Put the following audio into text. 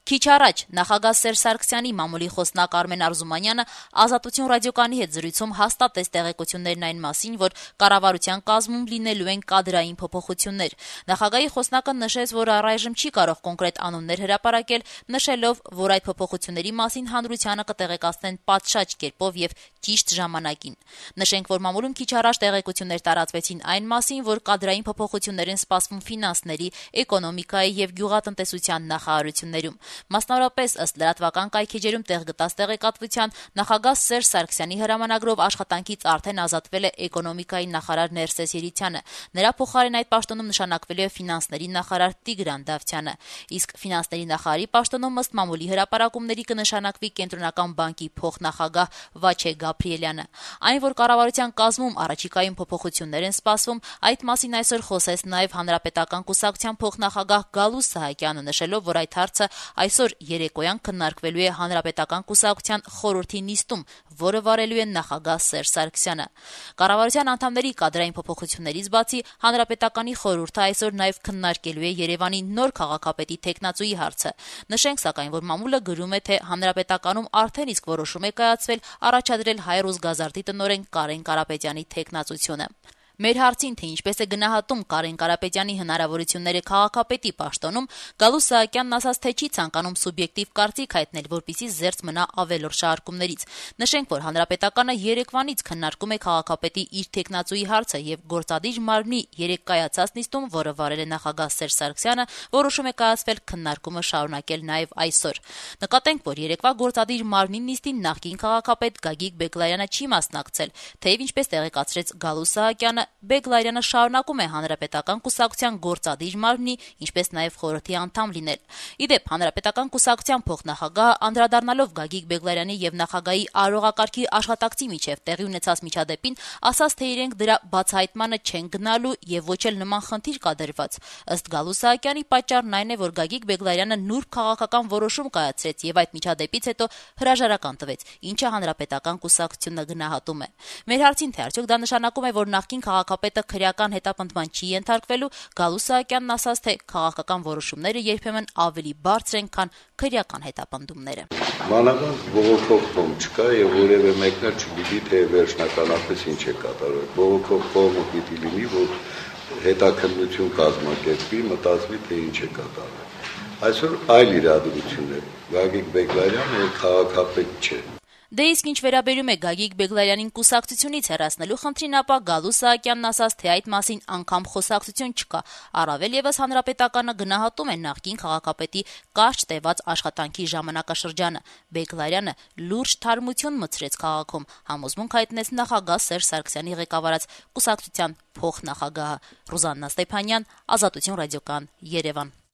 Քիչ առաջ նախագահ Սերժ Սարգսյանի մամուլի խոսնակ Արմեն Արզումանյանը Ազատություն ռադիոկայանի հետ զրույցում հաստատեց տեղեկություններն այն մասին, որ կառավարության կազմում լինելու են կադրային փոփոխություններ։ Նախագահի խոսնակը նշեց, որ առայժմ չի կարող կոնկրետ անուններ հրապարակել, նշելով, որ այդ փոփոխությունների մասին հանրությանը կտեղեկացնեն պատշաճ կերպով եւ ճիշտ ժամանակին։ Նշենք, որ մամուլում քիչ առաջ տեղեկություններ տարածվեցին այն մասին, որ կադրային փոփոխություններ են սպասվում ֆինանսների, էկոնոմիկայի եւ գյուղատնտեսության նախարարություններում։ Մասնավորապես, ըստ լրատվական կայքեջերում տեղ գտած տեղեկատվության, նախագահ Սերժ Սարգսյանի հրամանագրով աշխատանքից արդեն ազատվել է էկոնոմիկայի նախարար Ներսես Երիցյանը։ Նրա փոխարեն այդ պաշտոնում նշանակվելու է ֆինանսների նախարար Տիգրան Դավթյանը։ Իսկ ֆինանսների նախարարի պաշտոնում ըստ մամուլի հրապարակումների կնշանակվի Կենտրոնական բանկի փոխնախագահ Վաչե Գաբրիելյանը։ Այն, որ կառավարության կազմում առաջիկայում փոփոխություններ են սպասվում, այդ մասին այսօր խոսեց նաև Հանրապետական կուսակցության փոխնախագահ Գալուստ Սահակյանը, նշելով, որ այդ հարցը այսօր երեկոյան քննարկվելու է Հանրապետական կուսակցության խորհրդի նիստում, որը վարելու է նախագահ Սերժ Սարգսյանը։ Կառավարության անդամների կադրային փոփոխություններից բացի Հանրապետականի խորհուրդը այսօր նաև քննարկելու է Երևանի նոր քաղաքապետի թեկնածուի հարցը։ Նշենք, սակայն, որ մամուլը գրում է, թե Հանրապետականում արդեն իսկ որոշում է կայացվել առաջադրել հայ ռուսգազարդի տնօրեն Կարեն Կարապետյանի թեկնածությունը։ Մեր հարցին, թե ինչպես է գնահատում Կարեն Կարապետյանի հնարավորությունները քաղաքապետի պաշտոնում, Գալուստ Սահակյանն ասաց, թե չի ցանկանում սուբյեկտիվ կարծիք հայտնել, որպեսզի զերծ մնա ավելորդ շարժումներից։ Նշենք, որ Հանրապետականը երեկվանից քննարկում է քաղաքապետի իր թեկնածուի հարցը եւ գործադիր մարմնի երեք կայացած նիստում, որը վարել է նախագահ Սերժ Սարգսյանը, որոշում է կայացվել քննարկումը շարունակել նաեւ այսօր։ Նկատենք, որ երեկվա գործադիր մարմնի նիստին նախկին քաղաքապետ Գագիկ Բեգլարյանը չի մասնակցել, թեև ինչպես տեղեկացրեց Գալուստ Սահակյանը, Բեգլարյանը շարունակում է Հանրապետական կուսակցության գործադիր մարմնի, ինչպես նաև խորհրդի անդամ լինել։ Իդեպ Հանրապետական կուսակցության փոխնախագահը անդրադառնալով Գագիկ Բեգլարյանի եւ նախագահի արարողակարգի աշխատակցի միջև տեղի ունեցած միջադեպին, ասաց, թե իրենք դրա բացահայտմանը չեն գնալու եւ ոչ էլ նման խնդիր կա դրված։ Ըստ Գալուստ Սահակյանի պատճառն այն է, որ Գագիկ Բեգլարյանը նուրբ քաղաքական որոշում կայացրեց եւ այդ միջադեպից հետո հրաժարական տվեց, ինչը Հանրապետական կուսակցությունը գնահատում է։ Մեր հարցին, թե արդյոք դա նշանակում է, որ նախկին քաղաքապետը քրեական հետապնդման չի ենթարկվելու, Գալուստ Սահակյանն ասաց, թե քաղաքական որոշումները երբեմն ավելի բարձր են, քան քրեական հետապնդումները։ Մանավանդ բողոքող կողմ չկա եւ որևէ մեկն չգիտի, թե վերջնականապես ինչ է կատարվել։ Բողոքող կողմը պիտի լինի, որ հետաքննություն կազմակերպի, մտածվի, թե ինչ է կատարվել։ Այսօր այլ իրադրություն է։ Գագիկ Բեգլարյանը քաղաքապետ չէ։ Դե իսկ ինչ վերաբերում է Գագիկ Բեգլարյանին կուսակցությունից հեռացնելու խնդրին, ապա Գալուստ Սահակյանն ասաց, թե այդ մասին անգամ խոսակցություն չկա։ Առավել եւս Հանրապետականը գնահատում է նախկին քաղաքապետի կարճ տևած աշխատանքի ժամանակաշրջանը։ Բեգլարյանը լուրջ թարմություն մտցրեց քաղաքում, համոզմունք հայտնեց նախագահ Սերժ Սարգսյանի ղեկավարած կուսակցության փոխնախագահը։ Ռուզաննա Ստեփանյան, Ազատություն ռադիոկան, Երևան։